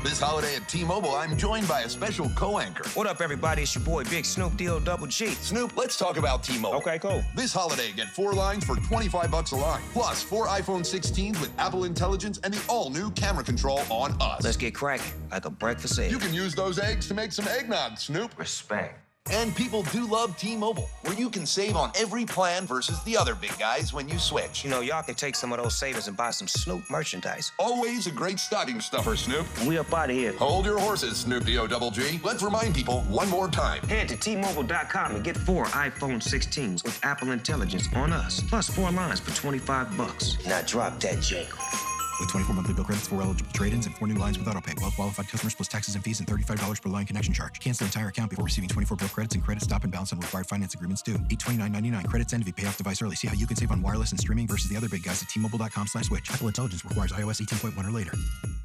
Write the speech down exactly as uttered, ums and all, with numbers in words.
This holiday at T-Mobile, I'm joined by a special co-anchor. What up, everybody? It's your boy, Big Snoop D O Double G. Snoop, let's talk about T-Mobile. Okay, cool. This holiday, get four lines for twenty-five bucks a line. Plus, four iPhone sixteens with Apple Intelligence and the all-new camera control on us. Let's get cracking, like a breakfast egg. You can use those eggs to make some eggnog, Snoop. Respect. And people do love T-Mobile, where you can save on every plan versus the other big guys when you switch. You know, y'all can take some of those savings and buy some Snoop merchandise. Always a great stocking stuffer, Snoop. We up out of here. Hold your horses, Snoop D O Double G. Let's remind people one more time. Head to T Mobile dot com and get four iPhone sixteens with Apple Intelligence on us, plus four lines for twenty-five bucks. Now drop that jingle. With twenty-four monthly bill credits, four eligible trade-ins, and four new lines with AutoPay. Well-qualified customers plus taxes and fees and thirty-five dollars per line connection charge. Cancel entire account before receiving twenty-four bill credits and credit stop and balance on required finance agreements due. eight twenty-nine ninety-nine. Credits end if you pay off device early. See how you can save on wireless and streaming versus the other big guys at T Mobile dot com slash switch. Apple Intelligence requires iOS eighteen point one or later.